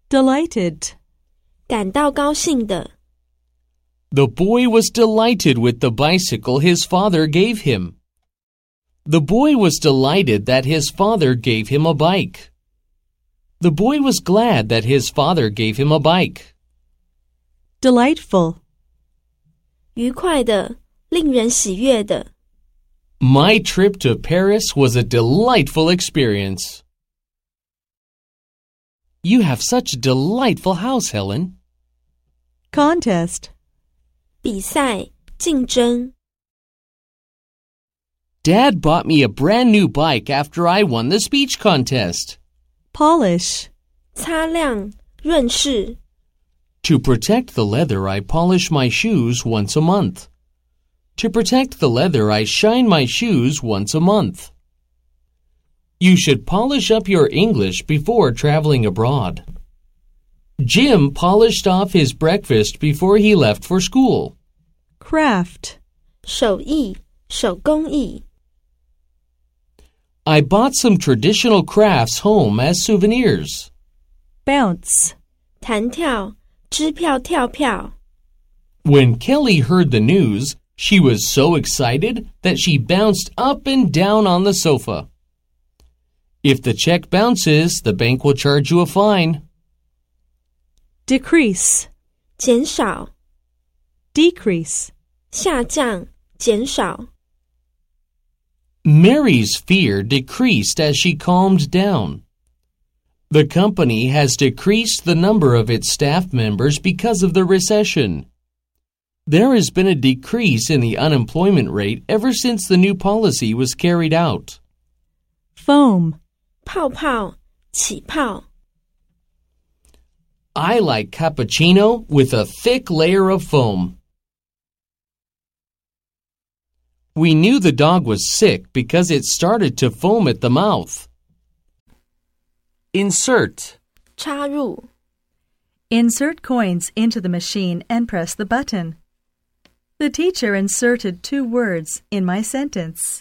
Delighted. 感到高兴的。 The boy was delighted with the bicycle his father gave him. The boy was delighted that his father gave him a bike. The boy was glad that his father gave him a bike. Delightful. 愉快的，令人喜悦的。 My trip to Paris was a delightful experience. You have such a delightful house, Helen. Contest. 比赛，竞争。 Dad bought me a brand new bike after I won the speech contest. Polish. 擦亮，润饰。 To protect the leather, I polish my shoes once a month. To protect the leather, I shine my shoes once a month. You should polish up your English before traveling abroad. Jim polished off his breakfast before he left for school. Craft. 手艺，手工艺。 I bought some traditional crafts home as souvenirs. Bounce. 弹跳，支票跳票。 When Kelly heard the news, she was so excited that she bounced up and down on the sofa. If the check bounces, the bank will charge you a fine. Decrease. 减少， Decrease. 下降，减少。 Mary's fear decreased as she calmed down. The company has decreased the number of its staff members because of the recession. There has been a decrease in the unemployment rate ever since the new policy was carried out. Foam. 泡泡，起泡。 I like cappuccino with a thick layer of foam. We knew the dog was sick because it started to foam at the mouth. Insert. 插入， Insert coins into the machine and press the button. The teacher inserted 2 words in my sentence.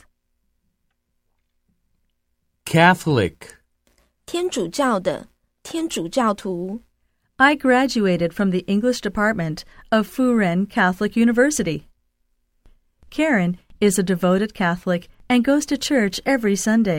Catholic. 天主教的，天主教徒。 I graduated from the English department of Furen Catholic University. Karen is a devoted Catholic and goes to church every Sunday.